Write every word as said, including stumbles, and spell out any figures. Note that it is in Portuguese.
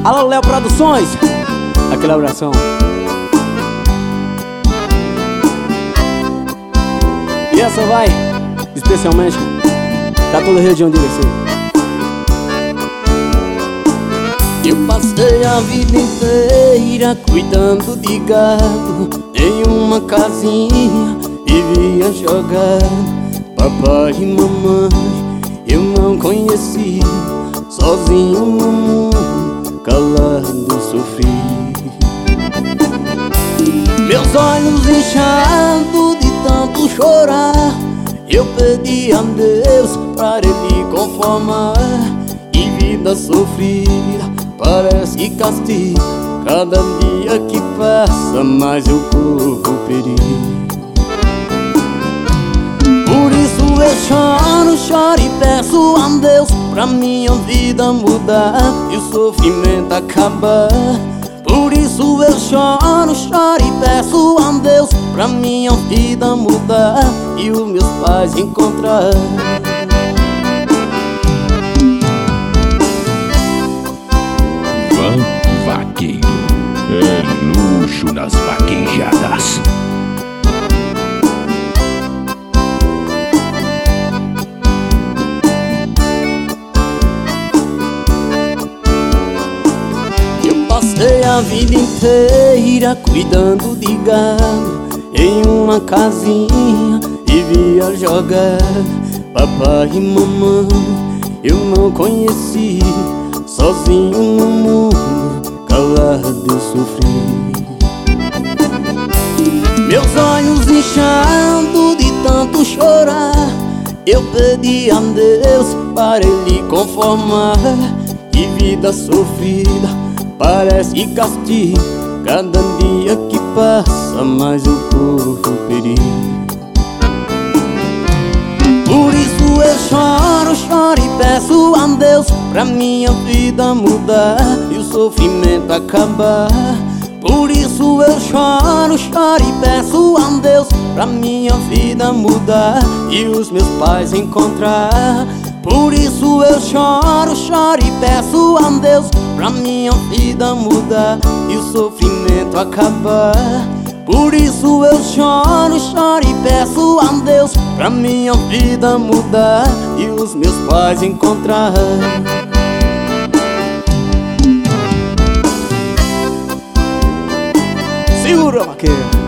Alô, Léo Produções, aquele abração. E essa vai, especialmente, pra toda a região de Irecê. Eu passei a vida inteira cuidando de gado em uma casinha, vivia jogando. Papai e mamãe eu não conheci, sozinho no mundo, calado sofri. Meus olhos inchados de tanto chorar, eu pedi a Deus para Ele conformar. E vida sofrida parece castigo, cada dia que passa mais eu corro perigo. Por isso eu choro, choro e peço a Deus pra minha vida mudar e o sofrimento acabar. Por isso eu choro, choro e peço a Deus pra minha vida mudar e os meus pais encontrar. Van Vaqueiro, é luxo nas vaquejadas. Passei a vida inteira cuidando de gado em uma casinha, vivia jogando. Papai e mamãe eu não conheci, sozinho no mundo, calado eu sofri. Meus olhos inchados de tanto chorar, eu pedi a Deus para Ele conformar. E vida sofrida parece castigo, cada dia que passa mais eu corro perigo. Por isso eu choro, choro e peço a Deus pra minha vida mudar e o sofrimento acabar. Por isso eu choro, choro e peço a Deus pra minha vida mudar e os meus pais encontrar. Por isso eu choro, choro e peço a Deus pra minha vida mudar e o sofrimento acabar. Por isso eu choro, choro e peço a Deus pra minha vida mudar e os meus pais encontrar. Segura, vaqueiro.